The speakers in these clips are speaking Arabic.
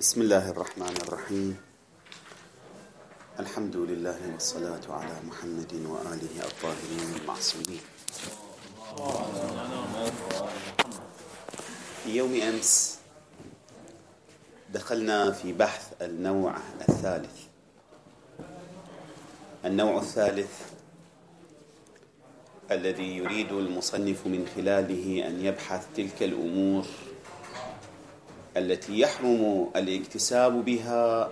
بسم الله الرحمن الرحيم. الحمد لله والصلاة على محمد وآله الطاهرين المعصومين. في يوم أمس دخلنا في بحث النوع الثالث الذي يريد المصنف من خلاله أن يبحث تلك الأمور التي يحرم الاكتساب بها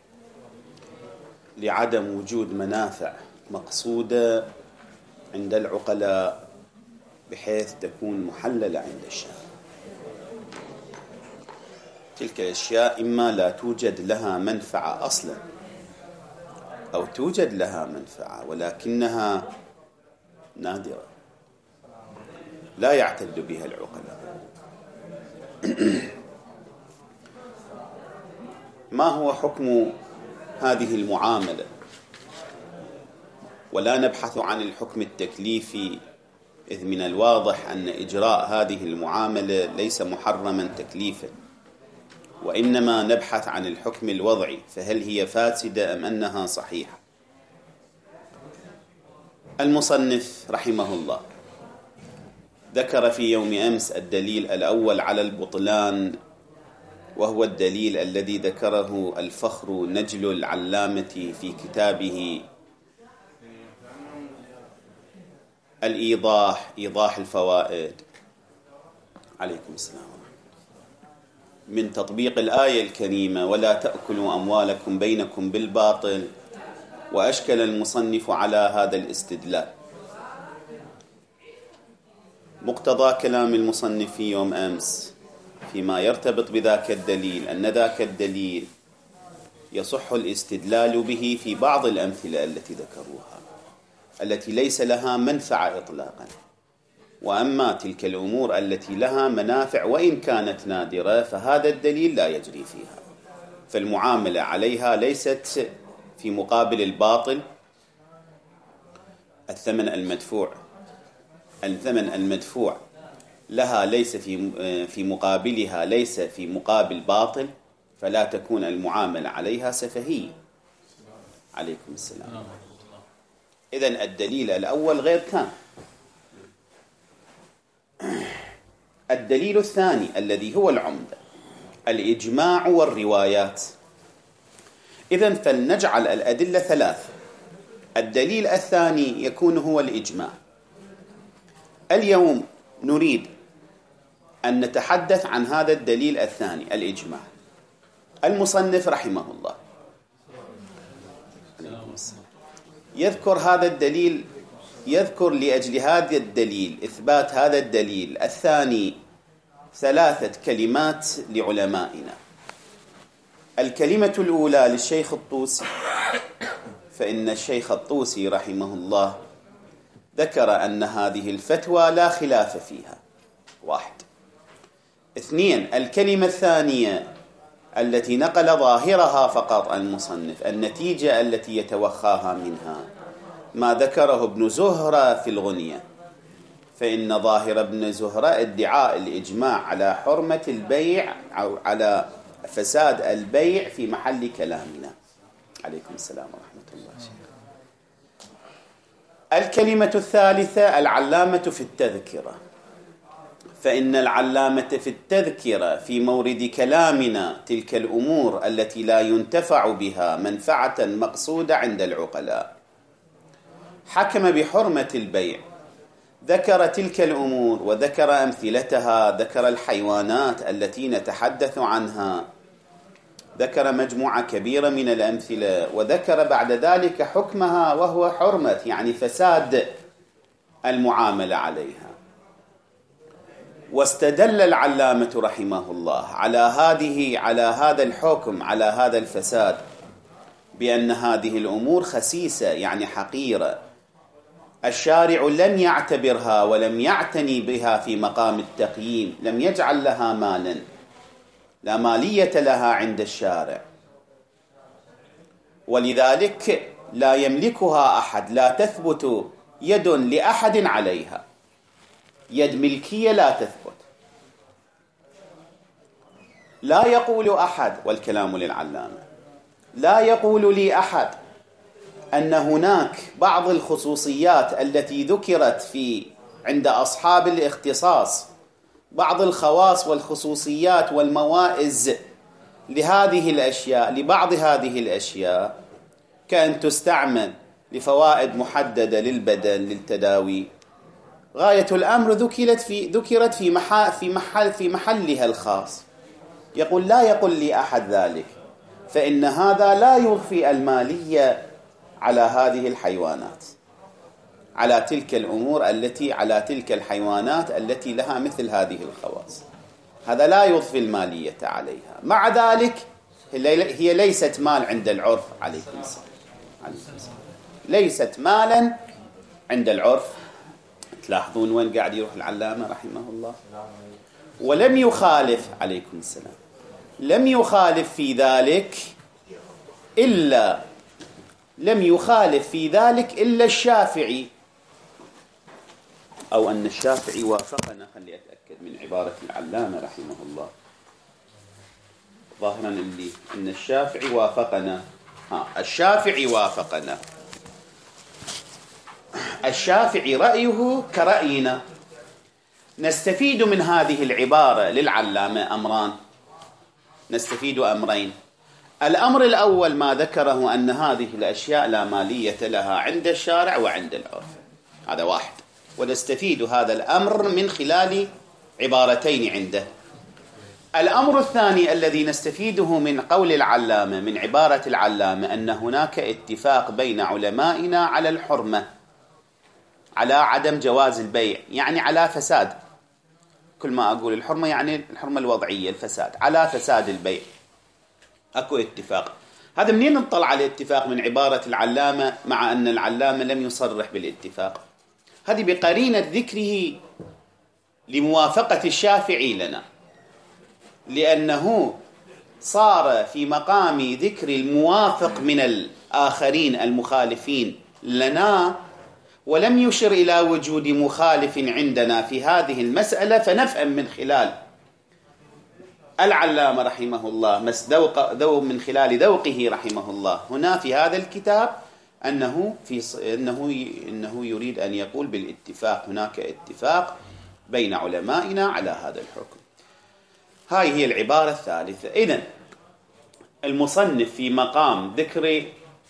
لعدم وجود منافع مقصودة عند العقلاء بحيث تكون محللة عند الشارع. تلك الأشياء إما لا توجد لها منفعة أصلا أو توجد لها منفعة ولكنها نادرة لا يعتد بها العقلاء. ما هو حكم هذه المعاملة؟ ولا نبحث عن الحكم التكليفي، إذ من الواضح أن إجراء هذه المعاملة ليس محرما تكليفا، وإنما نبحث عن الحكم الوضعي، فهل هي فاسدة أم أنها صحيحة؟ المصنف رحمه الله ذكر في يوم أمس الدليل الأول على البطلان، وهو الدليل الذي ذكره الفخر نجل العلامة في كتابه إيضاح الفوائد. عليكم السلام. من تطبيق الآية الكريمة ولا تأكلوا أموالكم بينكم بالباطل، وأشكل المصنف على هذا الاستدلال. مقتضى كلام المصنف في يوم أمس فيما يرتبط بذاك الدليل أن ذاك الدليل يصح الاستدلال به في بعض الأمثلة التي ذكروها التي ليس لها منفعة إطلاقا، وأما تلك الأمور التي لها منافع وإن كانت نادرة فهذا الدليل لا يجري فيها، فالمعاملة عليها ليست في مقابل الباطل. الثمن المدفوع لها ليس في مقابلها ليس في مقابل باطل، فلا تكون المعاملة عليها سفهية. عليكم السلام. إذن الدليل الأول غير كان. الدليل الثاني الذي هو العمدة الإجماع والروايات. إذن فلنجعل الأدلة ثلاثة. الدليل الثاني يكون هو الإجماع. اليوم نريد أن نتحدث عن هذا الدليل الثاني الإجماع. المصنف رحمه الله يذكر هذا الدليل، يذكر لأجل هذا الدليل إثبات هذا الدليل الثاني 3 كلمات لعلمائنا. الكلمة الأولى للشيخ الطوسي، فإن الشيخ الطوسي رحمه الله ذكر أن هذه الفتوى لا خلاف فيها. 1. 2. الكلمة الثانية التي نقل ظاهرها فقط المصنف، النتيجة التي يتوخاها منها ما ذكره ابن زهرة في الغنية، فإن ظاهر ابن زهرة ادعاء الإجماع على حرمة البيع أو على فساد البيع في محل كلامنا. عليكم السلام ورحمة الله. الكلمة الثالثة العلامة في التذكرة، فإن العلامة في التذكرة في مورد كلامنا تلك الأمور التي لا ينتفع بها منفعة مقصودة عند العقلاء، حكم بحرمة البيع، ذكر تلك الأمور وذكر أمثلتها، ذكر الحيوانات التي نتحدث عنها، ذكر مجموعة كبيرة من الأمثلة، وذكر بعد ذلك حكمها وهو حرمة يعني فساد المعاملة عليها. واستدل العلامة رحمه الله على هذا الحكم، على هذا الفساد، بأن هذه الأمور خسيسة يعني حقيرة، الشارع لم يعتبرها ولم يعتني بها في مقام التقييم، لم يجعل لها مالا، لا مالية لها عند الشارع، ولذلك لا يملكها أحد، لا تثبت يد لأحد عليها، يد ملكية لا تثبت. لا يقول أحد، والكلام للعلامة، لا يقول لي أحد أن هناك بعض الخصوصيات التي ذكرت عند أصحاب الاختصاص، بعض الخواص والخصوصيات والموائز لهذه الأشياء، لبعض هذه الأشياء، كأن تستعمل لفوائد محددة للبدن للتداوي. غاية الأمر ذكرت في محلها الخاص. يقول لا يقول لي أحد ذلك، فإن هذا لا يضفي المالية على هذه الحيوانات، على تلك الأمور التي على تلك الحيوانات التي لها مثل هذه الخواص. هذا لا يضفي المالية عليها. مع ذلك هي ليست مال عند العرف. عليكم السلام. ليست مالا عند العرف. تلاحظون وين قاعد يروح العلامة رحمه الله؟ ولم يخالف، عليكم السلام، لم يخالف في ذلك إلا الشافعي، أو أن الشافعي وافقنا. خلي أتأكد من عبارة العلامة رحمه الله. ظاهرا أن الشافعي وافقنا. الشافعي وافقنا. الشافعي رأيه كرأينا. نستفيد من هذه العبارة للعلامة أمران، نستفيد أمرين. الأمر الأول ما ذكره أن هذه الأشياء لا مالية لها عند الشارع وعند العرف، هذا واحد، ونستفيد هذا الأمر من خلال عبارتين عنده. الأمر الثاني الذي نستفيده من قول العلامة، من عبارة العلامة، أن هناك اتفاق بين علمائنا على الحرمة، على عدم جواز البيع، يعني على فساد. كل ما أقول الحرمة يعني الحرمة الوضعية، الفساد، على فساد البيع. أكو اتفاق. هذا منين نطلع على الاتفاق؟ من عبارة العلامة، مع أن العلامة لم يصرح بالاتفاق. هذه بقرينة ذكره لموافقة الشافعي لنا، لأنه صار في مقام ذكر الموافق من الآخرين المخالفين لنا، ولم يشر إلى وجود مخالف عندنا في هذه المسألة. فنفهم من خلال العلامة رحمه الله من خلال ذوقه رحمه الله هنا في هذا الكتاب أنه يريد أن يقول بالاتفاق، هناك اتفاق بين علمائنا على هذا الحكم. هاي هي العبارة الثالثة. إذن المصنف في مقام ذكر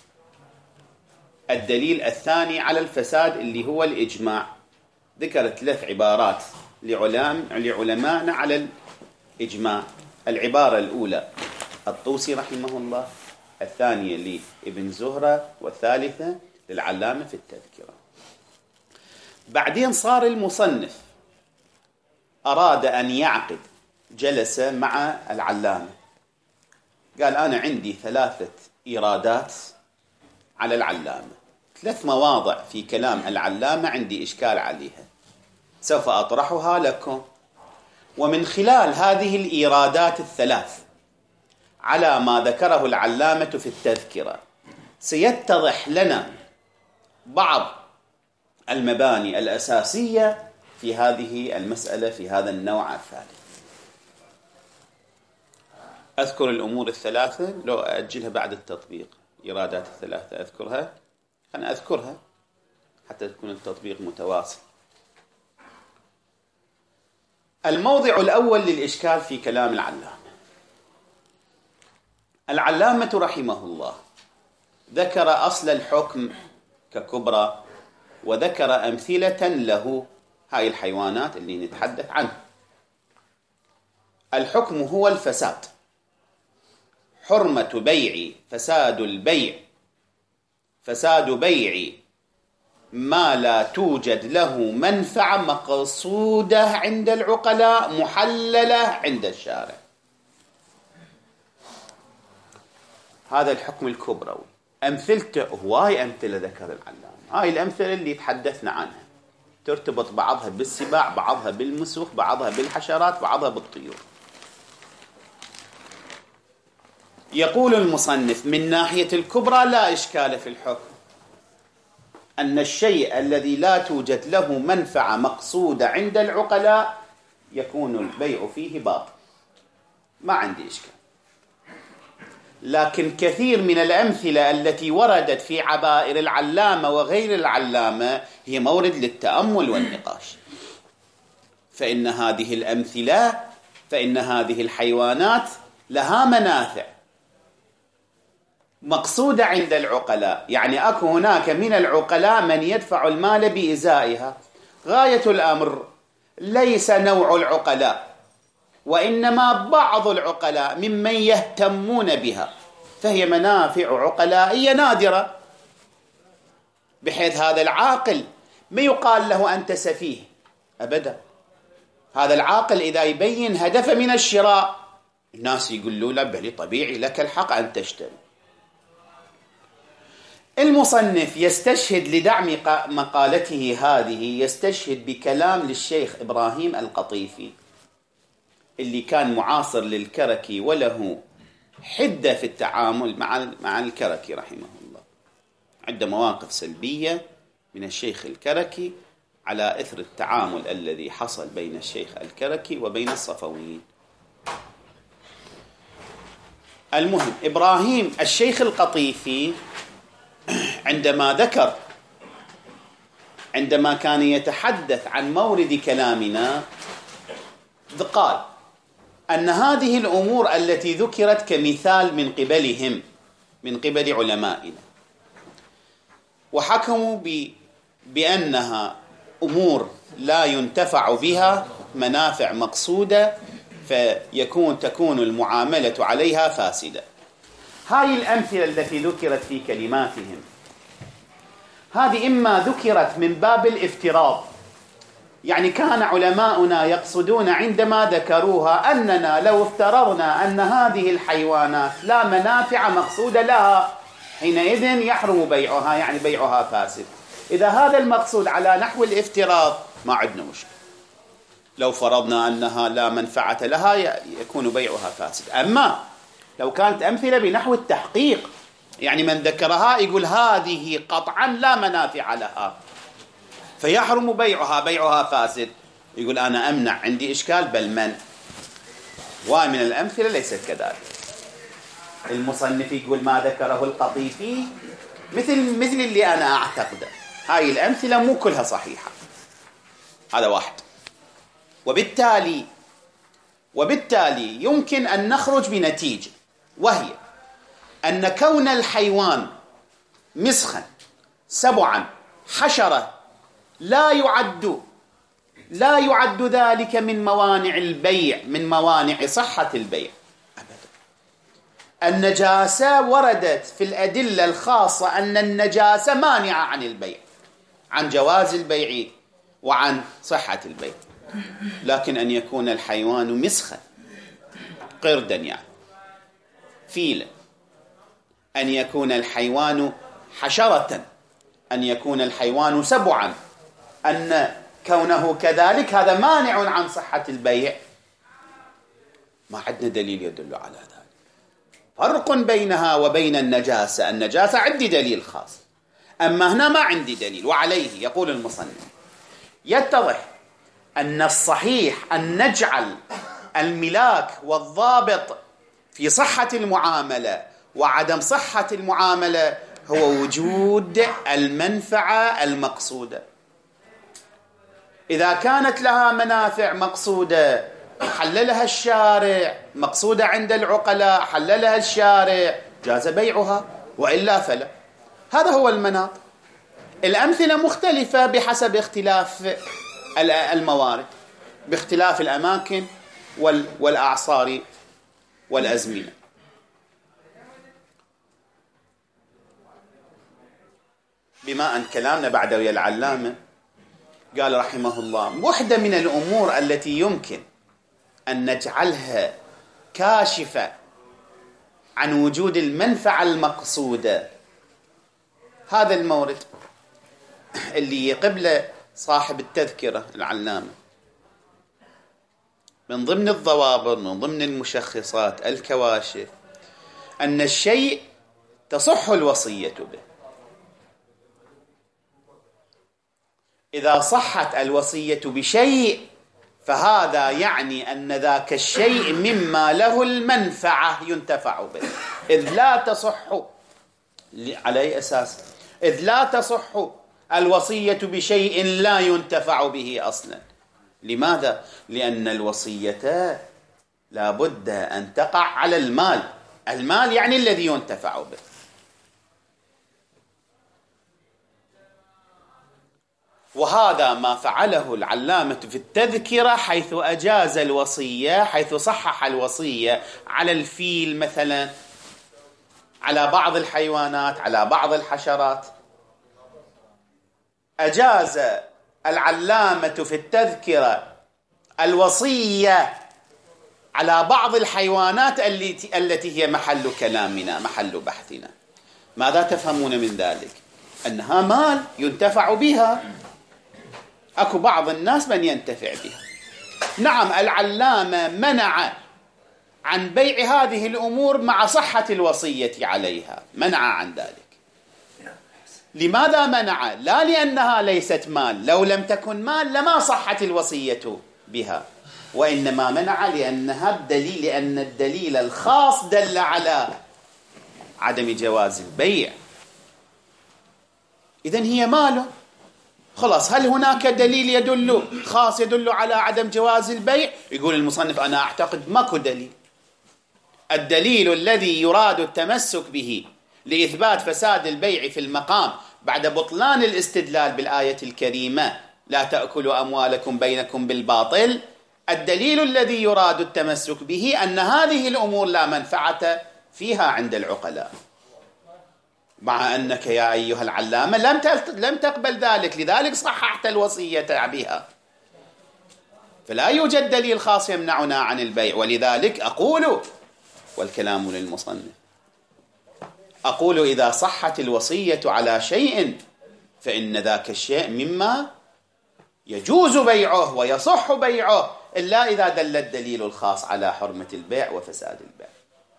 الدليل الثاني على الفساد اللي هو الإجماع، ذكر 3 عبارات لعلمائنا على الإجماع. العبارة الأولى الطوسي رحمه الله، الثانية لابن زهرة، والثالثة للعلامة في التذكرة. بعدين صار المصنف أراد أن يعقد جلسة مع العلامة، قال أنا عندي 3 إيرادات على العلامة، 3 مواضع في كلام العلامة عندي إشكال عليها، سوف أطرحها لكم. ومن خلال هذه الإيرادات ال3 على ما ذكره العلامة في التذكرة سيتضح لنا بعض المباني الأساسية في هذه المسألة، في هذا النوع الثالث. أذكر الأمور ال3، لو أجلها بعد التطبيق. إيرادات ال3 أذكرها، أنا أذكرها حتى يكون التطبيق متواصل. الموضع الأول للإشكال في كلام العلامة رحمه الله ذكر أصل الحكم ككبرى، وذكر أمثلة له، هاي الحيوانات اللي نتحدث عنها. الحكم هو الفساد، حرمة بيع، فساد بيع ما لا توجد له منفعة مقصودة عند العقلاء محللة عند الشارع. هذا الحكم الكبروي. أمثلته هواي، أمثلة ذكر العلامة. هاي الأمثلة اللي تحدثنا عنها ترتبط بعضها بالسباع، بعضها بالمسوخ، بعضها بالحشرات، بعضها بالطيور. يقول المصنف من ناحية الكبرى لا إشكال في الحكم، أن الشيء الذي لا توجد له منفعة مقصودة عند العقلاء يكون البيع فيه باطل. ما عندي إشكال. لكن كثير من الأمثلة التي وردت في عبائر العلامة وغير العلامة هي مورد للتأمل والنقاش. فإن هذه الحيوانات لها منافع مقصودة عند العقلاء، يعني أكو هناك من العقلاء من يدفع المال بإزائها. غاية الأمر ليس نوع العقلاء، وإنما بعض العقلاء ممن يهتمون بها، فهي منافع عقلائية نادرة، بحيث هذا العاقل ما يقال له أنت سفيه أبدا. هذا العاقل إذا يبين هدف من الشراء الناس يقولوا له بل طبيعي لك الحق أن تشتري. المصنف يستشهد لدعم مقالته هذه، يستشهد بكلام للشيخ إبراهيم القطيفي اللي كان معاصر للكركي وله حدة في التعامل مع الكركي رحمه الله. عنده مواقف سلبية من الشيخ الكركي على إثر التعامل الذي حصل بين الشيخ الكركي وبين الصفويين. المهم إبراهيم الشيخ القطيفي عندما كان يتحدث عن مورد كلامنا قال أن هذه الأمور التي ذكرت كمثال من قبل علمائنا، وحكموا بأنها أمور لا ينتفع بها، منافع مقصودة، تكون المعاملة عليها فاسدة. هاي الأمثلة التي ذكرت في كلماتهم هذه إما ذكرت من باب الافتراض، يعني كان علماؤنا يقصدون عندما ذكروها أننا لو افترضنا أن هذه الحيوانات لا منافع مقصودة لها حينئذ يحرم بيعها، يعني بيعها فاسد. إذا هذا المقصود على نحو الافتراض ما عندنا مشكلة، لو فرضنا أنها لا منفعة لها يكون بيعها فاسد. أما لو كانت أمثلة بنحو التحقيق، يعني من ذكرها يقول هذه قطعا لا منافع لها فيحرم بيعها فاسد، يقول أنا أمنع، عندي إشكال بل ومن الأمثلة ليست كذلك. المصنف يقول ما ذكره القطيفي مثل اللي أنا أعتقده، هاي الأمثلة مو كلها صحيحة. هذا واحد. وبالتالي يمكن أن نخرج بنتيجة، وهي أن كون الحيوان مسخا سبعا حشرة لا يعد ذلك من موانع البيع، من موانع صحة البيع أبدا. النجاسة وردت في الأدلة الخاصة أن النجاسة مانعة عن البيع، عن جواز البيع وعن صحة البيع. لكن أن يكون الحيوان مسخا قردا يعني فيلا، أن يكون الحيوان حشرة، أن يكون الحيوان سبعا، أن كونه كذلك هذا مانع عن صحة البيع، ما عندنا دليل يدل على ذلك. فرق بينها وبين النجاسة عندي دليل خاص، أما هنا ما عندي دليل. وعليه يقول المصنف يتضح أن الصحيح أن نجعل الملاك والضابط في صحة المعاملة وعدم صحة المعاملة هو وجود المنفعة المقصودة. إذا كانت لها منافع مقصودة حللها الشارع، مقصودة عند العقلاء حللها الشارع، جاز بيعها، وإلا فلا. هذا هو المناط. الأمثلة مختلفة بحسب اختلاف الموارد، باختلاف الأماكن والأعصار والأزمنة. بما أن كلامنا بعد ويا العلامة قال رحمه الله واحدة من الأمور التي يمكن أن نجعلها كاشفة عن وجود المنفعة المقصودة هذا المورد اللي قبل صاحب التذكرة العلامة، من ضمن الضوابط، من ضمن المشخصات، الكواشف، أن الشيء تصح الوصية به. إذا صحت الوصية بشيء فهذا يعني أن ذاك الشيء مما له المنفعة ينتفع به، إذ لا تصح على أي أساس؟ إذ لا تصح الوصية بشيء لا ينتفع به أصلا. لماذا؟ لأن الوصية لا بد أن تقع على المال، المال يعني الذي ينتفع به. وهذا ما فعله العلامة في التذكرة، حيث أجاز الوصية، حيث صحح الوصية على الفيل مثلا، على بعض الحيوانات، على بعض الحشرات. أجاز العلامة في التذكرة الوصية على بعض الحيوانات التي هي محل كلامنا، محل بحثنا. ماذا تفهمون من ذلك؟ أنها مال ينتفع بها، أكو بعض الناس من ينتفع بها. نعم، العلامة منع عن بيع هذه الأمور مع صحة الوصية عليها، منع عن ذلك. لماذا منع؟ لا لأنها ليست مال، لو لم تكن مال لما صحت الوصية بها، وإنما منع لأنها الدليل، لأن الدليل الخاص دل على عدم جواز البيع. إذن هي مال، خلاص. هل هناك دليل يدل خاص يدل على عدم جواز البيع؟ يقول المصنف أنا أعتقد ماكو دليل. الدليل الذي يراد التمسك به لإثبات فساد البيع في المقام بعد بطلان الاستدلال بالآية الكريمة لا تأكلوا أموالكم بينكم بالباطل، الدليل الذي يراد التمسك به أن هذه الأمور لا منفعة فيها عند العقلاء، مع أنك يا أيها العلامة لم تقبل ذلك، لذلك صححت الوصية بها. فلا يوجد دليل خاص يمنعنا عن البيع. ولذلك أقول، والكلام للمصنف، أقول إذا صحت الوصية على شيء فإن ذاك الشيء مما يجوز بيعه ويصح بيعه، إلا إذا دل الدليل الخاص على حرمة البيع وفساد البيع.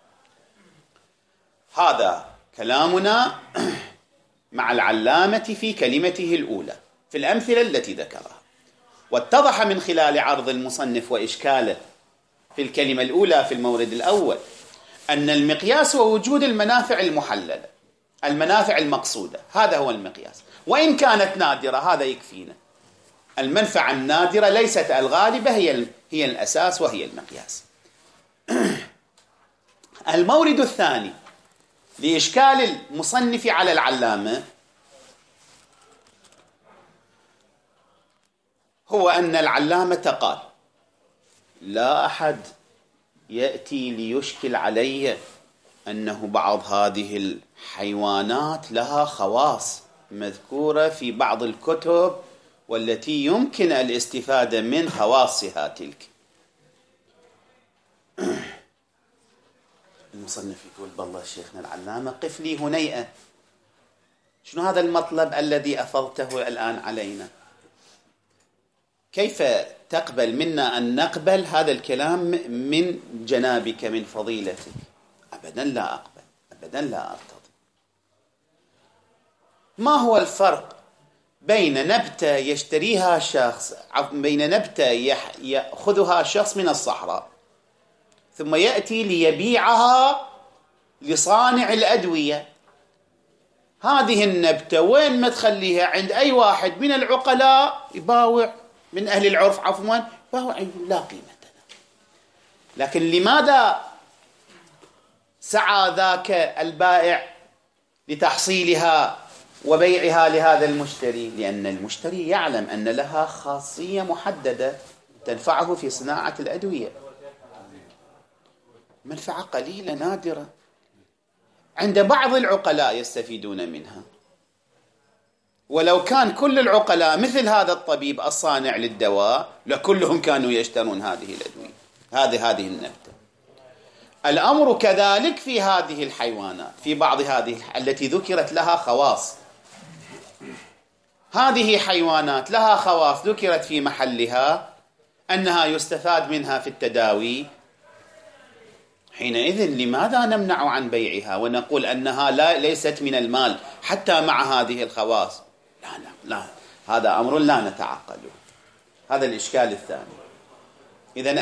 هذا كلامنا مع العلامة في كلمته الأولى في الأمثلة التي ذكرها. واتضح من خلال عرض المصنف وإشكاله في الكلمة الأولى في المورد الأول أن المقياس هو وجود المنافع المحللة، المنافع المقصودة، هذا هو المقياس، وإن كانت نادرة هذا يكفينا. المنفعة النادرة ليست الغالبة، هي الأساس وهي المقياس. المورد الثاني لإشكال المصنف على العلامة هو أن العلامة قال لا أحد يأتي ليشكل علي أنه بعض هذه الحيوانات لها خواص مذكورة في بعض الكتب والتي يمكن الاستفادة من خواصها تلك. المصنف يقول بالله شيخنا العلامة قف لي هنيئة، شنو هذا المطلب الذي أفضته الآن علينا؟ كيف تقبل منا أن نقبل هذا الكلام من جنابك من فضيلتك؟ أبدا لا أقبل، أبدا لا أرتضي. ما هو الفرق بين نبتة يشتريها شخص، بين نبتة يأخذها شخص من الصحراء ثم يأتي ليبيعها لصانع الأدوية؟ هذه النبتة وين ما تخليها عند أي واحد من العقلاء يباوع، من أهل العرف عفوا، باوع لا قيمة لها. لكن لماذا سعى ذاك البائع لتحصيلها وبيعها لهذا المشتري؟ لأن المشتري يعلم أن لها خاصية محددة تنفعه في صناعة الأدوية، منفعة قليلة نادرة عند بعض العقلاء يستفيدون منها. ولو كان كل العقلاء مثل هذا الطبيب الصانع للدواء لكلهم كانوا يشترون هذه الأدوية، هذه النبتة. الأمر كذلك في هذه الحيوانات، في بعض هذه التي ذكرت لها خواص. هذه حيوانات لها خواص ذكرت في محلها أنها يستفاد منها في التداوي، حينئذ لماذا نمنع عن بيعها ونقول أنها ليست من المال حتى مع هذه الخواص؟ لا، هذا أمر لا نتعقله. هذا الإشكال الثاني. إذن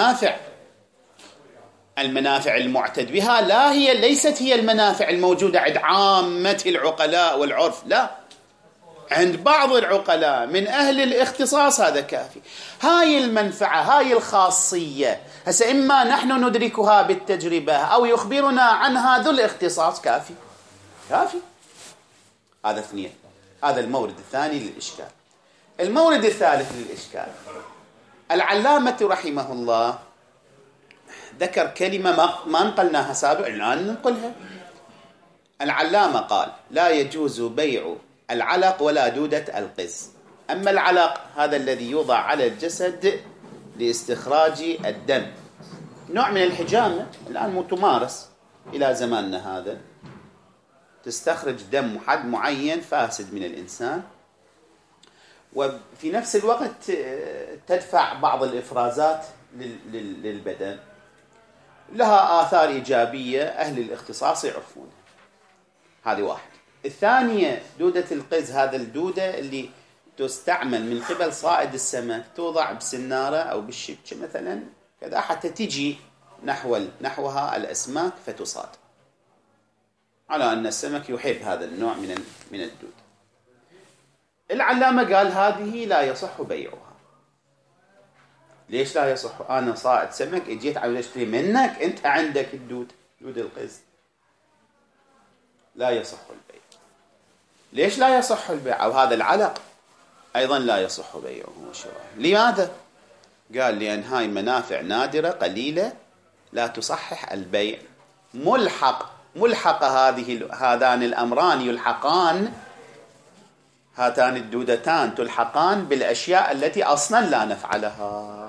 المنافع المعتد بها ليست هي المنافع الموجودة عند عامة العقلاء والعرف، لا، عند بعض العقلاء من أهل الاختصاص هذا كافي. هاي المنفعة، هاي الخاصية، هسه إما نحن ندركها بالتجربة أو يخبرنا عنها ذو الاختصاص، كافي. هذا اثنين. هذا المورد الثاني للإشكال. المورد الثالث للإشكال، العلامة رحمه الله ذكر كلمة ما نقلناها سابقا، الآن ننقلها. العلامة قال: لا يجوز بيع العلق ولا دودة القز. أما العلق هذا الذي يوضع على الجسد لاستخراج الدم، نوع من الحجامة الآن متمارس إلى زماننا هذا، تستخرج دم حد معين فاسد من الإنسان، وفي نفس الوقت تدفع بعض الإفرازات للبدن، لها آثار إيجابية، أهل الاختصاص يعرفونها. هذه واحد. الثانية دودة القز، هذا الدودة اللي تستعمل من قبل صائد السمك، توضع بسنارة أو بالشبكة مثلا كذا حتى تجي نحوها الأسماك فتصاد، على أن السمك يحب هذا النوع من الدود. العلامة قال هذه لا يصح بيعها. ليش لا يصح؟ أنا صائد سمك اجيت عاوز اشتري منك، أنت عندك دود القز، لا يصح البيع. ليش لا يصح البيع؟ أو هذا العلق أيضا لا يصح بيعه وشراءه. لماذا؟ قال لأن هاي منافع نادرة قليلة لا تصحح البيع. ملحق هذان الأمران يلحقان، هاتان الدودتان تلحقان بالأشياء التي أصلا لا نفع لها.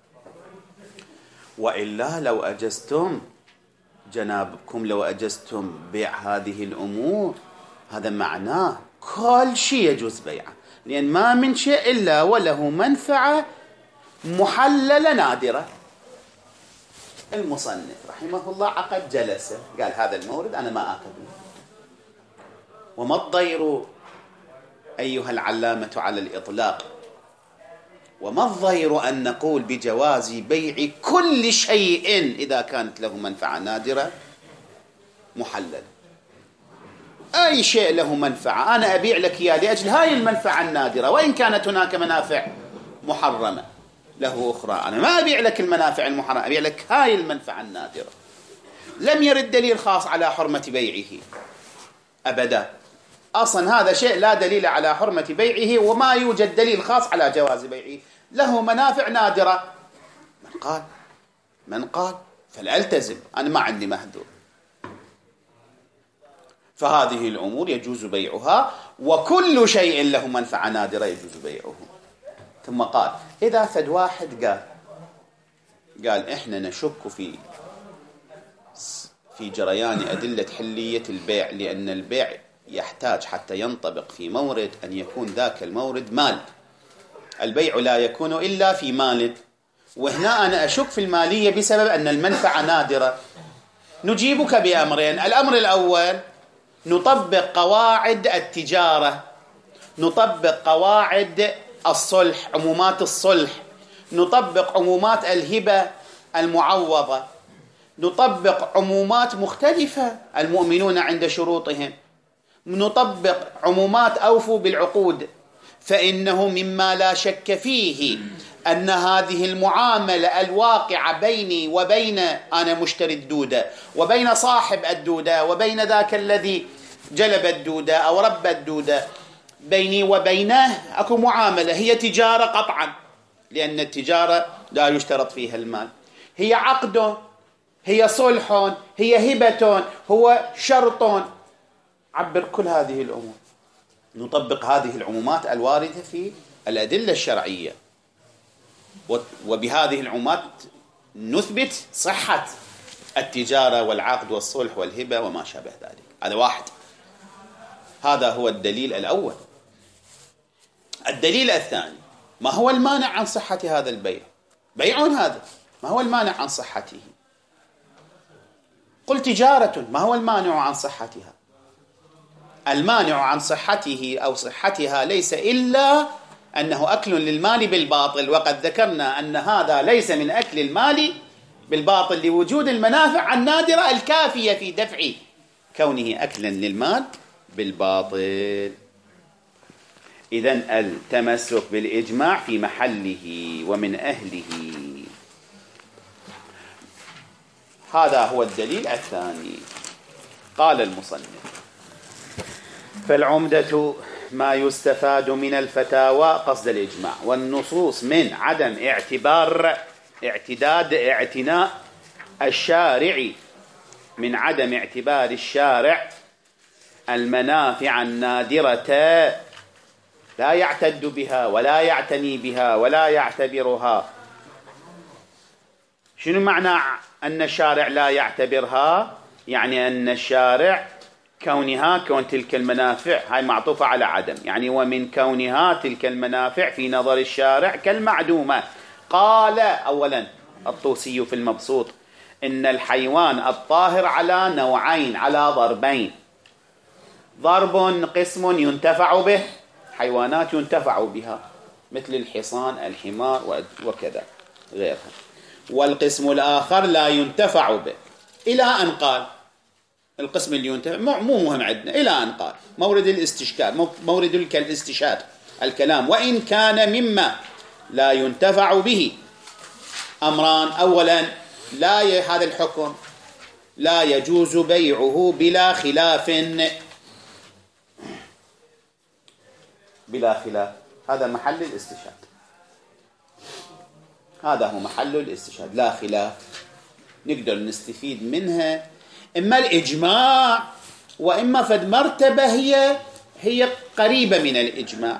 وإلا لو أجزتم جنابكم، لو أجزتم بيع هذه الأمور، هذا معناه كل شيء يجوز بيعه، لأن ما من شيء إلا وله منفعة محللة نادرة. المصنف رحمه الله عقد جلسة قال هذا المورد أنا ما آخذه. وما الضير أيها العلامة على الإطلاق؟ وما الضير أن نقول بجواز بيع كل شيء إذا كانت له منفعة نادرة محلل؟ أي شيء له منفعة أنا أبيع لك إياه لأجل هاي المنفعة النادرة، وإن كانت هناك منافع محرمة له أخرى، أنا ما أبيع لك المنافع المحرمة، أبيع لك هاي المنفعة النادرة. لم يرد دليل خاص على حرمة بيعه أبدا، أصلا هذا شيء لا دليل على حرمة بيعه، وما يوجد دليل خاص على جواز بيعه، له منافع نادرة. من قال فلألتزم، أنا ما عندي محذور. فهذه الأمور يجوز بيعها، وكل شيء له منفعة نادرة يجوز بيعه. ثم قال إذا فد واحد قال إحنا نشك في جريان أدلة حلية البيع، لأن البيع يحتاج حتى ينطبق في مورد أن يكون ذاك المورد مال، البيع لا يكون إلا في مال، وهنا أنا أشك في المالية بسبب أن المنفعة نادرة. نجيبك بأمرين: الأمر الأول نطبق قواعد التجارة، نطبق قواعد الصلح، عمومات الصلح، نطبق عمومات الهبة المعوضة، نطبق عمومات مختلفة، المؤمنون عند شروطهم، نطبق عمومات أوفوا بالعقود. فإنه مما لا شك فيه أن هذه المعاملة الواقعة بيني وبين أنا مشتري الدودة، وبين صاحب الدودة، وبين ذاك الذي جلب الدودة أو رب الدودة، بيني وبينه أكو معاملة، هي تجارة قطعا، لأن التجارة لا يشترط فيها المال، هي عقد، هي صلح، هي هبة، هو شرط، عبر كل هذه الأمور. نطبق هذه العمومات الواردة في الأدلة الشرعية، وبهذه العمومات نثبت صحة التجارة والعقد والصلح والهبة وما شابه ذلك. هذا واحد، هذا هو الدليل الأول. الدليل الثاني: ما هو المانع عن صحة هذا البيع؟ بيع هذا، ما هو المانع عن صحته؟ قل تجارة، ما هو المانع عن صحتها؟ المانع عن صحته أو صحتها ليس إلا أنه أكل للمال بالباطل، وقد ذكرنا أن هذا ليس من أكل المال بالباطل لوجود المنافع النادرة الكافية في دفع كونه أكلا للمال بالباطل. إذن التمسك بالإجماع في محله ومن أهله. هذا هو الدليل الثاني. قال المصنف: فالعمدة ما يستفاد من الفتاوى قصد الإجماع والنصوص من عدم اعتناء الشارع، من عدم اعتبار الشارع المنافع النادرة، لا يعتد بها ولا يعتني بها ولا يعتبرها. شنو معنى أن الشارع لا يعتبرها؟ يعني أن الشارع كون تلك المنافع، هاي معطوفة على عدم، يعني ومن كونها تلك المنافع في نظر الشارع كالمعدومة. قال أولا الطوسي في المبسوط: إن الحيوان الطاهر على نوعين، على ضربين: ضرب قسم ينتفع به، حيوانات ينتفع بها مثل الحصان، الحمار وكذا غيرها، والقسم الآخر لا ينتفع به، إلى أن قال القسم اللي ينتفع مو مهم عندنا، إلى أن قال مورد الاستشكال، مورد الاستشهاد الكلام: وإن كان مما لا ينتفع به أمران. أولا، هذا الحكم لا يجوز بيعه بلا خلاف، بلا خلاف، هذا محل الاستشهاد، هذا هو محل الاستشهاد، لا خلاف، نقدر نستفيد منها إما الإجماع وإما فد مرتبة هي قريبة من الإجماع.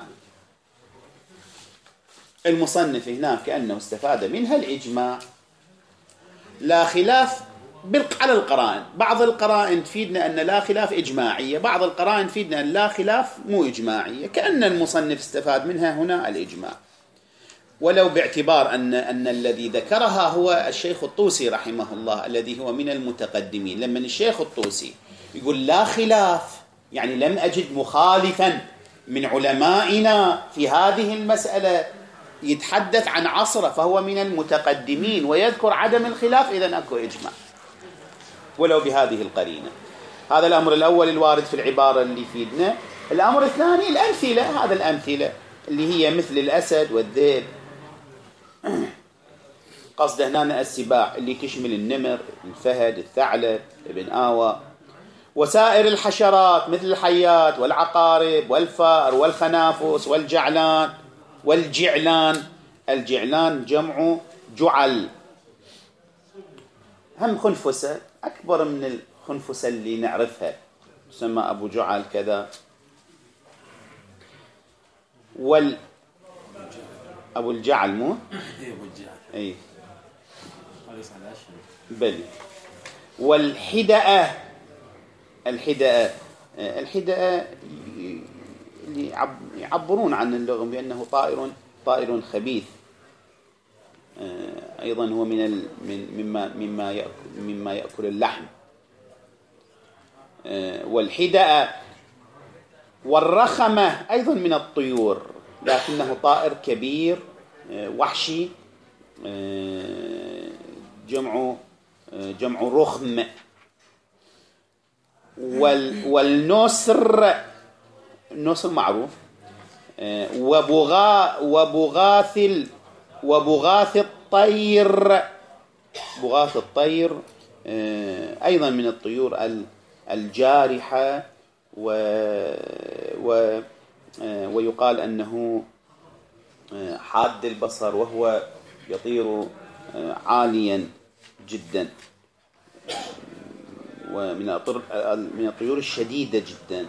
المصنف هنا كأنه استفاد منها الإجماع، لا خلاف على القرائن. بعض القرائن تفيدنا أن لا خلاف إجماعية، بعض القرائن تفيدنا أن لا خلاف مو إجماعية، كأن المصنف استفاد منها هنا الإجماع، ولو باعتبار أن الذي ذكرها هو الشيخ الطوسي رحمه الله، الذي هو من المتقدمين. لما الشيخ الطوسي يقول لا خلاف، يعني لم أجد مخالفا من علمائنا في هذه المسألة، يتحدث عن عصره، فهو من المتقدمين ويذكر عدم الخلاف، إذن أكو إجماع ولو بهذه القرينة. هذا الأمر الأول الوارد في العبارة اللي يفيدنا. الأمر الثاني الأمثلة، هذا الأمثلة اللي هي مثل الأسد والذئب، قصد هنا السباع اللي تشمل النمر، الفهد، الثعلب، ابن آوى، وسائر الحشرات مثل الحيات والعقارب والفأر والخنافس والجعلان والجعلان. الجعلان جمع جعل، هم خنفسة أكبر من الخنفسة اللي نعرفها، تسمى أبو جعل كذا. أبو الجعل مو؟ أي بلي. والحدأة، الحدأة اللي يعبرون عن اللغم بأنه طائر خبيث، أيضا هو مما يأكل اللحم. والحدأة والرخمة أيضا من الطيور، لكنه طائر كبير وحشي، جمع رخم. والنسر، النسر معروف. وبغاث الطير، بغاث الطير أيضا من الطيور الجارحة، ويقال أنه حاد البصر، وهو يطير عاليا جدا، ومن الطيور الشديدة جدا.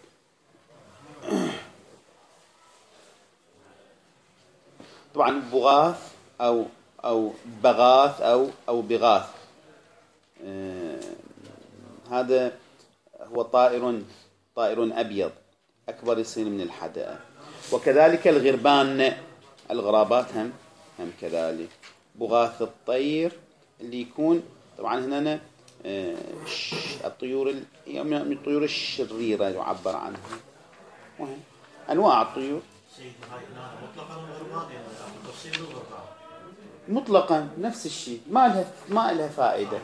طبعا بغاث أو بغاث أو بغاث، هذا هو طائر أبيض أكبر، يصير من الحدأة. وكذلك الغرابات هم كذلك. بغاث الطير اللي يكون طبعا هنا الطيور من الطيور الشريرة يعبر عنها، أنواع الطيور مطلقا نفس الشيء، ما لها فائدة.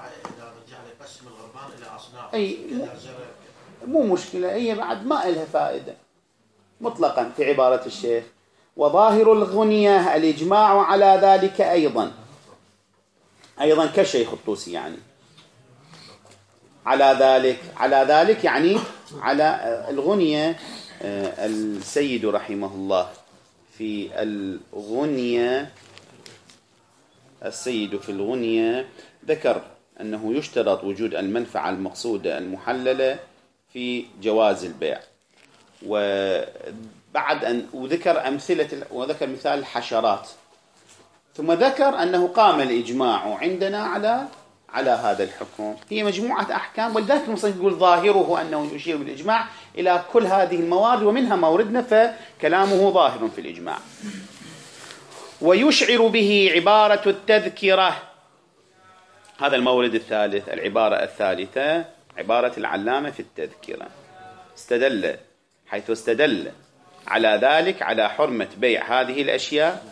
أي مو مشكلة، هي بعد ما لها فائدة مطلقا في عبارة الشيخ. وظاهر الغنية الإجماع على ذلك أيضا كالشيخ الطوسي، يعني على ذلك يعني على الغنية. السيد رحمه الله في الغنية، السيد في الغنية ذكر أنه يشترط وجود المنفعة المقصودة المحللة في جواز البيع، وبعد أن وذكر وذكر مثال الحشرات، ثم ذكر أنه قام الإجماع عندنا على هذا الحكم. هي مجموعة أحكام، ولذلك المصنف يقول ظاهره أنه يشير بالإجماع إلى كل هذه الموارد، ومنها موردنا، فكلامه ظاهر في الإجماع. ويشعر به عبارة التذكرة، هذا المورد الثالث، العبارة الثالثة عبارة العلامة في التذكرة. حيث استدل على ذلك، على حرمة بيع هذه الأشياء،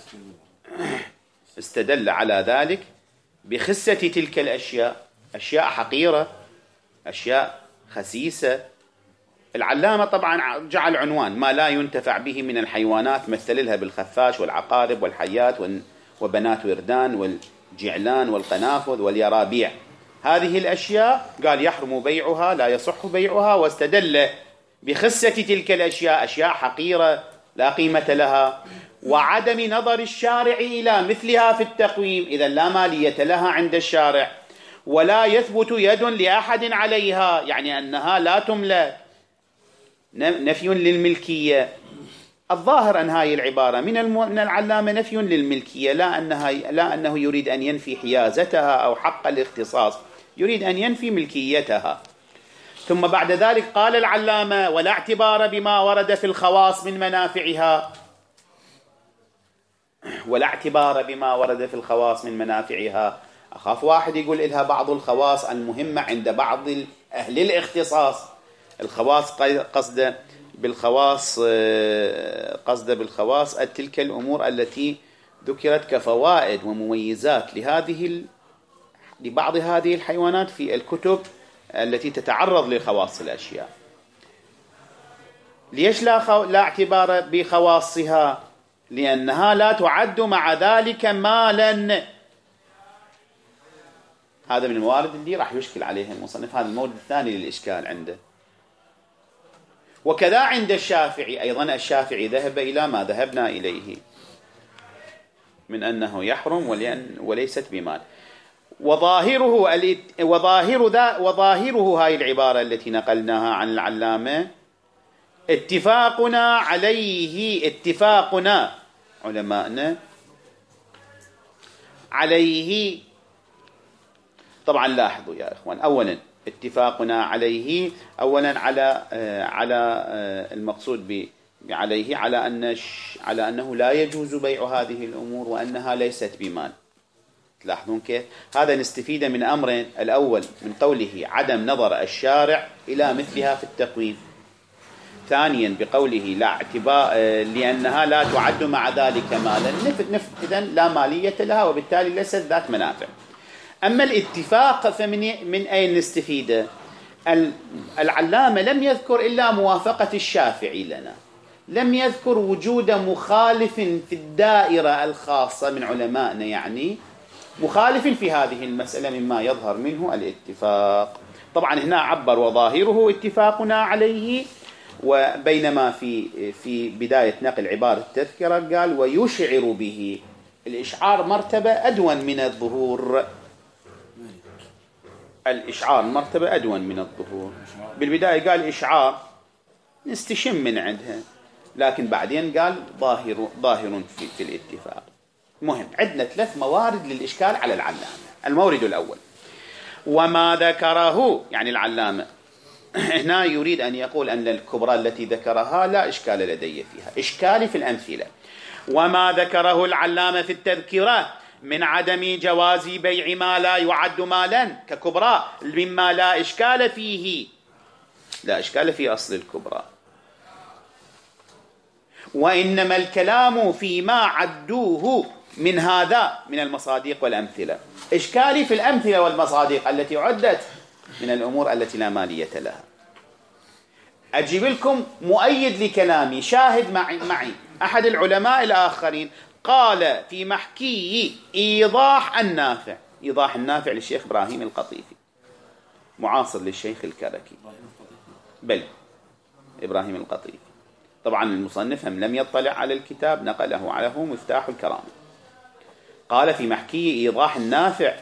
استدل على ذلك بخسة تلك الأشياء، أشياء حقيرة، أشياء خسيسة. العلامة طبعا جعل عنوان ما لا ينتفع به من الحيوانات، مثل لها بالخفاش والعقارب والحيات وبنات وردان والجعلان والقنافذ واليرابيع. هذه الأشياء قال يحرم بيعها، لا يصح بيعها، واستدل بخسة تلك الأشياء، أشياء حقيرة لا قيمة لها، وعدم نظر الشارع إلى مثلها في التقويم، إذا لا مالية لها عند الشارع، ولا يثبت يد لأحد عليها، يعني أنها لا تملك، نفي للملكية. الظاهر أن هذه العبارة من العلامة نفي للملكية، لا أنه يريد أن ينفي حيازتها أو حق الاختصاص، يريد أن ينفي ملكيتها. ثم بعد ذلك قال العلامة: ولا اعتبار بما ورد في الخواص من منافعها. ولا اعتبار بما ورد في الخواص من منافعها. أخاف واحد يقول إلها بعض الخواص المهمة عند بعض أهل الاختصاص. الخواص قصد بالخواص تلك الأمور التي ذكرت كفوائد ومميزات لبعض هذه الحيوانات في الكتب التي تتعرض لخواص الأشياء. ليش لا اعتبار بخواصها؟ لأنها لا تعد مع ذلك مالا. هذا من الموارد اللي راح يشكل عليها المصنف، هذا المورد الثاني للإشكال عنده. وكذا عند الشافعي أيضا، الشافعي ذهب إلى ما ذهبنا إليه من أنه يحرم وليست بمال. وظاهره هاي العبارة التي نقلناها عن العلامة اتفاقنا علماءنا عليه. طبعا لاحظوا يا إخوان، أولا اتفاقنا عليه، أولا على المقصود عليه على أنه لا يجوز بيع هذه الأمور وأنها ليست بمال. تلاحظون كيف؟ هذا نستفيد من أمرين: الأول من قوله عدم نظر الشارع إلى مثلها في التقويم، ثانيا بقوله لا اعتبار لأنها لا تعد مع ذلك مالا، إذن لا مالية لها وبالتالي ليست ذات منافع. أما الاتفاق فمن أين نستفيد؟ العلامة لم يذكر إلا موافقة الشافعي لنا، لم يذكر وجود مخالف في الدائرة الخاصة من علمائنا، يعني مخالف في هذه المسألة مما يظهر منه الاتفاق. طبعا هنا عبر وظاهره اتفاقنا عليه، وبينما في بداية نقل عبارة التذكرة قال ويشعر به. الإشعار مرتبة أدون من الظهور، الإشعار مرتبة أدون من الظهور. بالبداية قال إشعار نستشم من عندها، لكن بعدين قال ظاهر في الاتفاق. مهم، عندنا 3 موارد للإشكال على العلامة. المورد الأول وما ذكره، يعني العلامة هنا يريد أن يقول أن الكبرى التي ذكرها لا إشكال لدي فيها، إشكالي في الأمثلة. وما ذكره العلامة في التذكرة من عدم جواز بيع ما لا يعد مالا ككبرى مما لا إشكال فيه، لا إشكال في أصل الكبرى. وإنما الكلام فيما عدوه من هذا من المصادق والأمثلة. إشكالي في الأمثلة والمصادق التي عدت من الأمور التي لا مالية لها. أجيب لكم مؤيد لكلامي، شاهد معي أحد العلماء الآخرين قال في محكي إيضاح النافع، إيضاح النافع للشيخ إبراهيم القطيفي معاصر للشيخ الكركي، بل إبراهيم القطيفي. طبعا المصنف لم يطلع على الكتاب، نقله عليه مفتاح الكرامة. قال في محكي إيضاح النافع: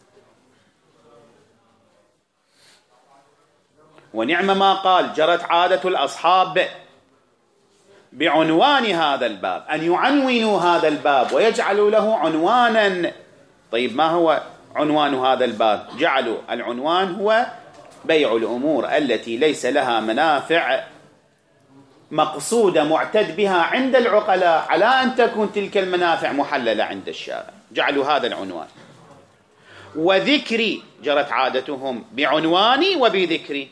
ونعم ما قال جرت عادة الأصحاب بعنوان هذا الباب، أن يعنونوا هذا الباب ويجعلوا له عنوانا. طيب ما هو عنوان هذا الباب؟ جعلوا العنوان هو بيع الأمور التي ليس لها منافع مقصودة معتد بها عند العقلاء على أن تكون تلك المنافع محللة عند الشارع، جعلوا هذا العنوان. وذكري جرت عادتهم بعنواني وبذكري،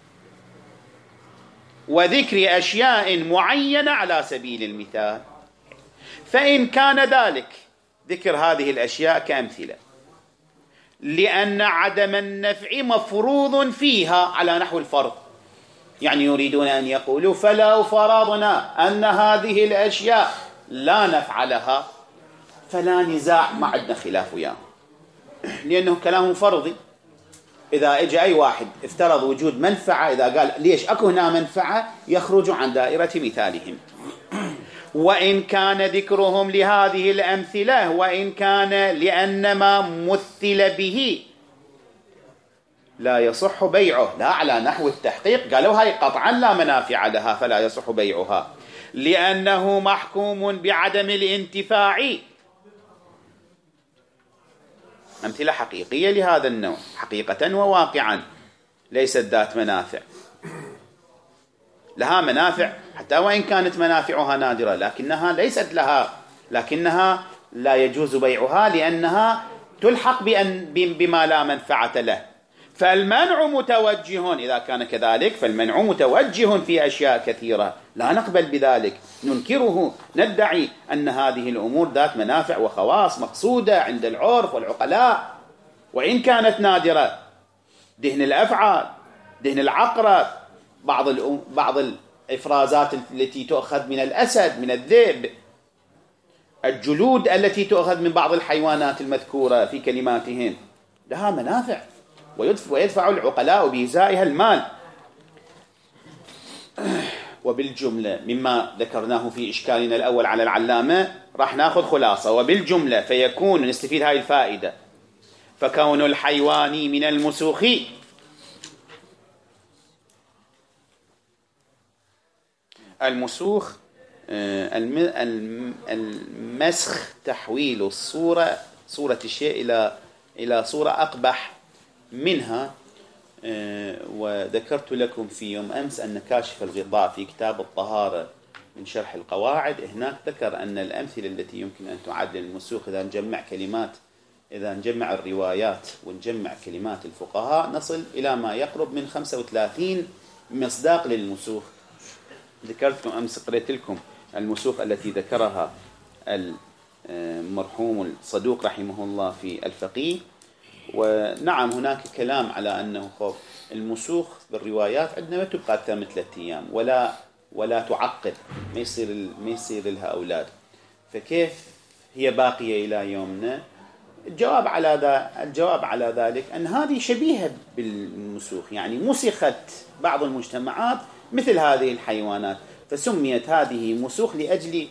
وذكر أشياء معينة على سبيل المثال، فإن كان ذلك ذكر هذه الأشياء كأمثلة لأن عدم النفع مفروض فيها على نحو الفرض، يعني يريدون أن يقولوا فلو فرضنا أن هذه الأشياء لا نفع لها فلا نزاع، ما عندنا خلاف وياه، لأنه كلام فرضي. إذا اجى أي واحد افترض وجود منفعة، إذا قال ليش أكو هنا منفعة، يخرج عن دائرة مثالهم. وإن كان ذكرهم لهذه الأمثلة، وإن كان لأن ما مثل به لا يصح بيعه، لا على نحو التحقيق، قالوا هاي قطعا لا منافع لها فلا يصح بيعها لأنه محكوم بعدم الانتفاع. أمثلة حقيقية لهذا النوع، حقيقة وواقعا، ليست ذات منافع، لها منافع حتى وإن كانت منافعها نادرة، لكنها ليست لها، لكنها لا يجوز بيعها لأنها تلحق بما لا منفعة له. فالمنع متوجه، إذا كان كذلك فالمنع متوجه في أشياء كثيرة لا نقبل بذلك، ننكره، ندعي أن هذه الأمور ذات منافع وخواص مقصودة عند العرف والعقلاء وإن كانت نادرة. دهن الأفعال، دهن العقرب، بعض الإفرازات التي تؤخذ من الأسد، من الذئب، الجلود التي تؤخذ من بعض الحيوانات المذكورة في كلماتهم، لها منافع ويدفع العقلاء بإزائها المال. وبالجملة مما ذكرناه في إشكالنا الأول على العلامة راح ناخذ خلاصة. وبالجملة فيكون، نستفيد هاي الفائدة، فكون الحيوان من المسوخ المسوخ المسخ، تحويل صورة الشيء إلى صورة أقبح منها. وذكرت لكم في يوم أمس أن كاشف الغطاء في كتاب الطهارة من شرح القواعد هناك ذكر أن الأمثلة التي يمكن أن تعد للمسوخ إذا نجمع كلمات، إذا نجمع الروايات ونجمع كلمات الفقهاء نصل إلى ما يقرب من 35 مصداق للمسوخ. ذكرت أمس، قرأت لكم المسوخ التي ذكرها المرحوم الصدوق رحمه الله في الفقيه. ونعم هناك كلام على أنه خوف المسوخ بالروايات عندنا ما تبقى أكثر من 3 أيام ولا تعقد، ما يصير لها أولاد، فكيف هي باقية إلى يومنا؟ الجواب على ذلك أن هذه شبيهة بالمسوخ، يعني مسخت بعض المجتمعات مثل هذه الحيوانات، فسميت هذه مسوخ لأجل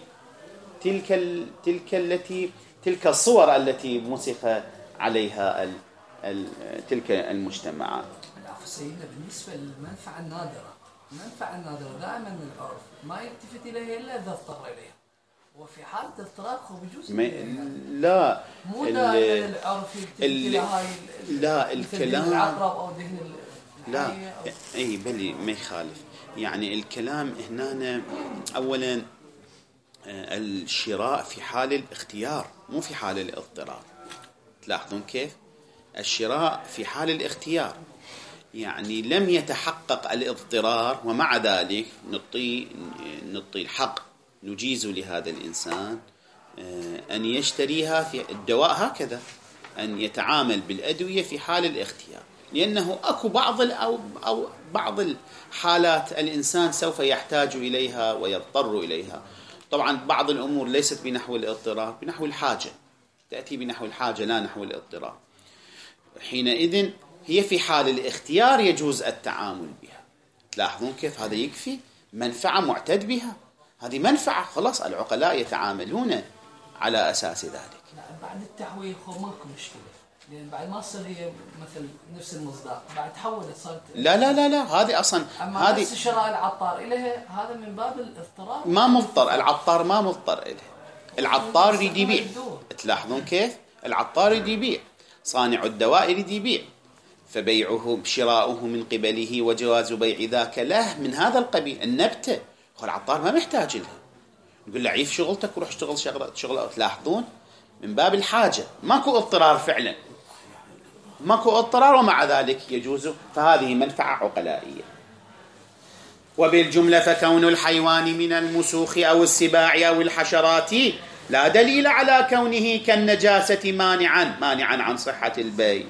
تلك الصور التي مسخ عليها تلك المجتمعات. سيدنا بالنسبة للمنفعة النادرة، المنفعة النادرة دائما العرف ما يلتفت إليها إلا إذا اضطر إليها، وفي حالة اضطرار بجوز لا مو دائما العرف يلتفت إلى هاي لا الكلام العقرب أو دهن لا أي بلي ما يخالف، يعني الكلام هنا أولا الشراء في حال الاختيار مو في حال الاضطرار. تلاحظون كيف؟ الشراء في حال الاختيار، يعني لم يتحقق الاضطرار ومع ذلك نعطي الحق نجيز لهذا الإنسان أن يشتريها في الدواء هكذا، أن يتعامل بالأدوية في حال الاختيار، لأنه أكو أو بعض الحالات الإنسان سوف يحتاج إليها ويضطر إليها. طبعا بعض الأمور ليست بنحو الاضطرار، بنحو الحاجة، تأتي بنحو الحاجة لا نحو الاضطرار. حينئذ هي في حال الاختيار يجوز التعامل بها. تلاحظون كيف هذا يكفي منفعة معتد بها، هذه منفعة خلاص العقلاء يتعاملون على أساس ذلك. بعد التحويل ماكو مشكلة، لأن بعد ما تصير هي مثل نفس المصداق، بعد تحولت صارت لا هذه أصلا أما بس شراء العطار إليها هذا من باب الاضطرار، ما مضطر العطار، ما مضطر إليه. العطار يريد يبيع، تلاحظون كيف العطار يريد يبيع، صانع الدواء يريد يبيع، فبيعه شراؤه من قبله وجواز بيع ذاك له من هذا القبيل. النبتة العطار ما محتاج لها، يقول له عيف شغلتك وروح اشتغل شغله. تلاحظون من باب الحاجة، ماكو اضطرار فعلا، ماكو اضطرار، ومع ذلك يجوز، فهذه منفعة عقلائية. وبالجملة فكون الحيوان من المسوخ أو السباع أو الحشرات لا دليل على كونه كالنجاسة مانعا عن صحة البيع.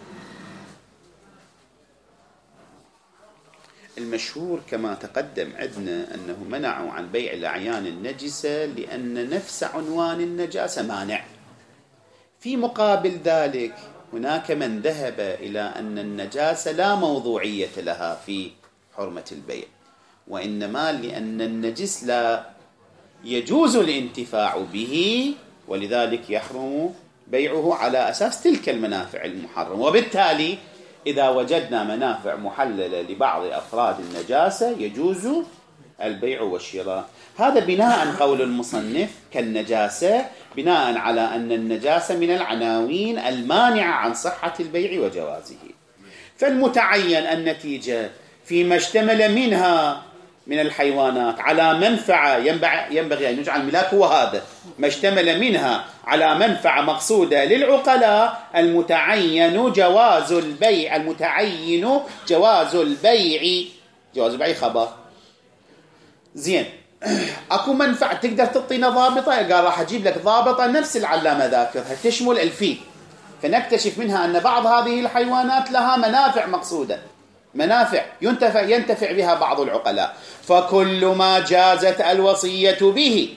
المشهور كما تقدم عندنا أنه منعوا عن بيع الأعيان النجسة لأن نفس عنوان النجاسة مانع. في مقابل ذلك هناك من ذهب إلى أن النجاسة لا موضوعية لها في حرمة البيع، وإنما لأن النجس لا يجوز الانتفاع به، ولذلك يحرم بيعه على أساس تلك المنافع المحرمة. وبالتالي إذا وجدنا منافع محللة لبعض أفراد النجاسة يجوز البيع والشراء. هذا بناء قول المصنف كالنجاسة، بناء على أن النجاسة من العناوين المانعة عن صحة البيع وجوازه. فالمتعين النتيجة فيما اشتمل منها من الحيوانات على منفعة ينبغي أن يجعل ملاك، وهذا ما اشتمل منها على منفعة مقصودة للعقلاء المتعين جواز البيع، المتعين جواز البيع خبر زين. اكو منفعة تقدر تعطينا ضابطة، قال راح اجيب لك ضابطة نفس العلامة ذاكرها تشمل الفيل، فنكتشف منها ان بعض هذه الحيوانات لها منافع مقصودة، منافع ينتفع بها بعض العقلاء. فكل ما جازت الوصية به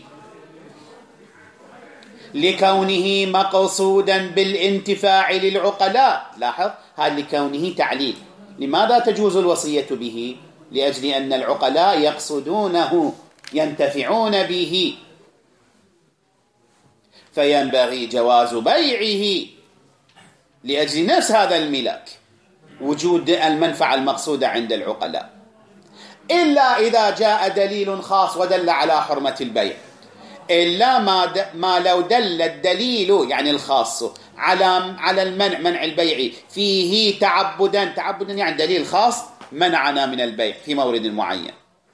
لكونه مقصودا بالانتفاع للعقلاء، لاحظ هذا لكونه تعليل. لماذا تجوز الوصية به؟ لأجل أن العقلاء يقصدونه ينتفعون به، فينبغي جواز بيعه لأجل نفس هذا الملاك، وجود المنفعة المقصودة عند العقلاء، إلا إذا جاء دليل خاص ودل على حرمة البيع. إلا ما لو دل الدليل يعني الخاص على منع البيع فيه تعبدا يعني دليل خاص منعنا من البيع في مورد معين،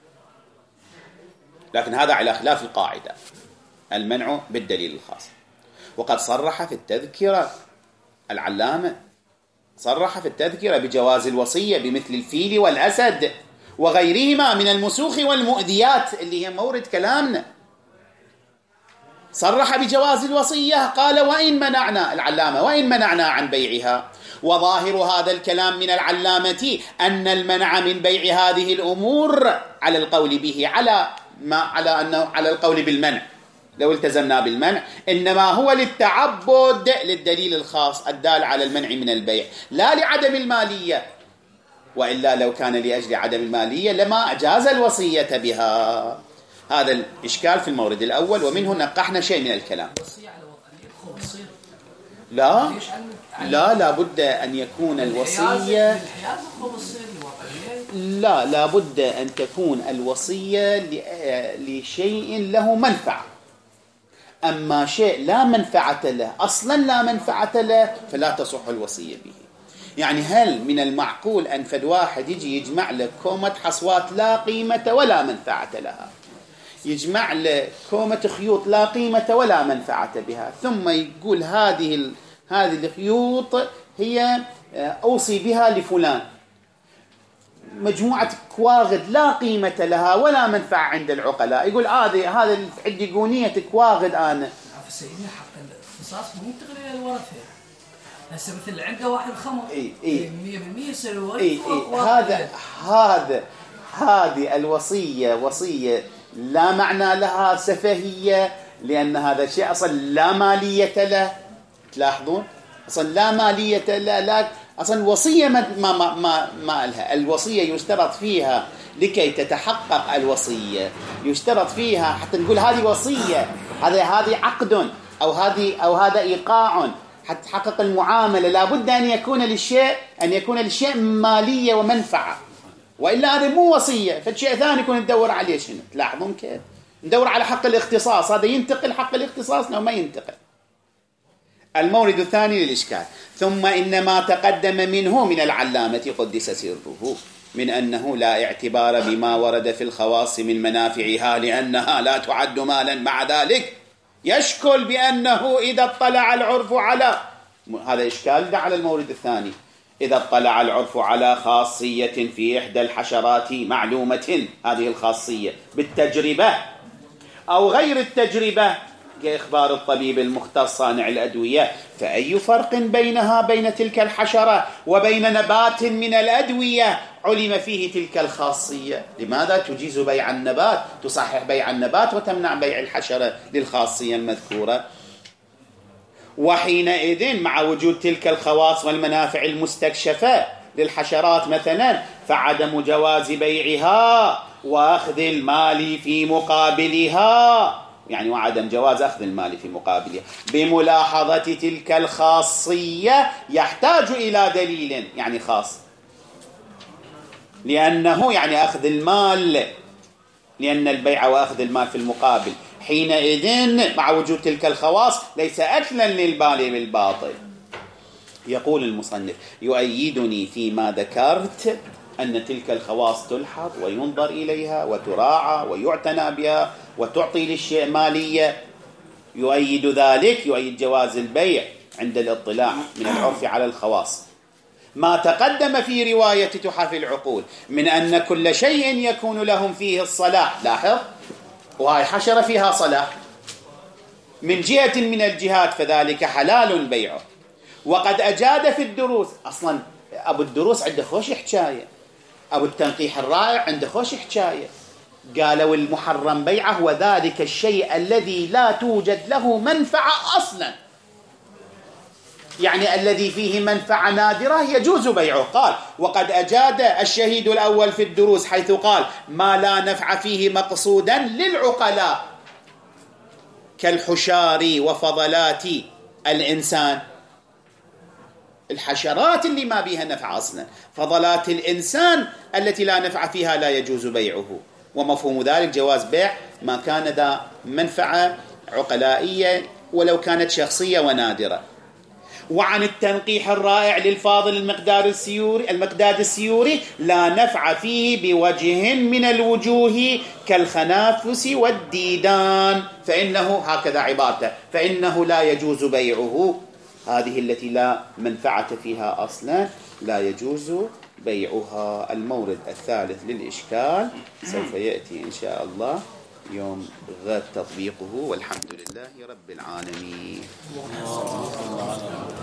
لكن هذا على خلاف القاعدة المنع بالدليل الخاص. وقد صرح في التذكرة العلامة، صرح في التذكرة بجواز الوصية بمثل الفيل والأسد وغيرهما من المسوخ والمؤذيات اللي هي مورد كلامنا، صرح بجواز الوصية. قال وإن منعنا، العلامة وإن منعنا عن بيعها. وظاهر هذا الكلام من العلامة أن المنع من بيع هذه الأمور على القول به على القول بالمنع، لو التزمنا بالمنع إنما هو للتعبد للدليل الخاص الدال على المنع من البيع، لا لعدم المالية، وإلا لو كان لأجل عدم المالية لما أجاز الوصية بها. هذا الإشكال في المورد الأول، ومنه نقحنا شيء من الكلام. لا بد أن يكون الوصية، لا بد أن تكون الوصية لشيء له منفعة. أما شيء لا منفعة له أصلا، لا منفعة له، فلا تصح الوصية به. يعني هل من المعقول أن فد واحد يجي يجمع لك كومة حصوات لا قيمة ولا منفعة لها، يجمع لك كومة خيوط لا قيمة ولا منفعة بها، ثم يقول هذه الخيوط هي أوصي بها لفلان، مجموعة كواغد لا قيمة لها ولا منفعة عند العقلاء، يقول هذا عندي قونية كواغد أنا. سيدنا حق الاختصاص مو ينتقل إلى الورثة. هسه مثل عنده واحد خمر 100% يصير الورثة. هذه الوصية وصية لا معنى لها، سفهية، لأن هذا الشيء أصلا لا مالية له. تلاحظون أصلا لا مالية له، لا أصلا الوصية ما لها. الوصية يشترط فيها لكي تتحقق الوصية، يشترط فيها حتى نقول هذه وصية، هذه عقد أو هذا إيقاع، حتى تحقق المعاملة لابد أن يكون للشيء مالية ومنفعة، وإلا هذا مو وصية، فالشيء ثاني يكون ندور عليه شنو. تلاحظون كيف ندور على حق الاختصاص، هذا ينتقل حق الاختصاص أو ما ينتقل. المورد الثاني للإشكال: ثم إن ما تقدم منه من العلامة قدس سره من أنه لا اعتبار بما ورد في الخواص من منافعها لأنها لا تعد مالا، مع ذلك يشكل بأنه إذا اطلع العرف على هذا إشكال على المورد الثاني، إذا اطلع العرف على خاصية في إحدى الحشرات معلومة، هذه الخاصية بالتجربة أو غير التجربة كإخبار الطبيب المختص صانع الأدوية، فأي فرق بينها بين تلك الحشرة وبين نبات من الأدوية علم فيه تلك الخاصية؟ لماذا تجيز بيع النبات، تصحح بيع النبات وتمنع بيع الحشرة للخاصية المذكورة؟ وحينئذ مع وجود تلك الخواص والمنافع المستكشفة للحشرات مثلا، فعدم جواز بيعها وأخذ المال في مقابلها، يعني وعدم جواز أخذ المال في مقابلها بملاحظة تلك الخاصية يحتاج إلى دليل، يعني خاص، لأنه يعني أخذ المال، لأن البيع وأخذ المال في المقابل. حينئذ مع وجود تلك الخواص ليس أكلا للبال بالباطل. يقول المصنف: يؤيدني فيما ذكرت أن تلك الخواص تلحظ وينظر إليها وتراعى ويعتنى بها وتعطي للشيء مالية. يؤيد ذلك، يؤيد جواز البيع عند الاطلاع من العرف على الخواص ما تقدم في رواية تحف العقول من أن كل شيء يكون لهم فيه الصلاح. لاحظ، وهي حشرة فيها صلاح من جهة من الجهات، فذلك حلال بيعه. وقد أجاد في الدروس، أصلا أبو الدروس عنده خوش حكاية، أبو التنقيح الرائع عنده خوش حكاية، قالوا المحرم بيعه وذلك الشيء الذي لا توجد له منفعة أصلا، يعني الذي فيه منفعة نادرة يجوز بيعه. قال: وقد أجاد الشهيد الأول في الدروس حيث قال: ما لا نفع فيه مقصودا للعقلاء كالحشار وفضلات الإنسان. الحشرات اللي ما بيها نفع أصلا، فضلات الإنسان التي لا نفع فيها لا يجوز بيعه. ومفهوم ذلك جواز بيع ما كان ذا منفعة عقلائية ولو كانت شخصية ونادرة. وعن التنقيح الرائع للفاضل المقداد السيوري: لا نفع فيه بوجه من الوجوه كالخنافس والديدان، فإنه هكذا عبارته، فإنه لا يجوز بيعه. هذه التي لا منفعة فيها أصلا لا يجوز بيعها. المورد الثالث للإشكال سوف يأتي إن شاء الله يوم غد تطبيقه، والحمد لله رب العالمين.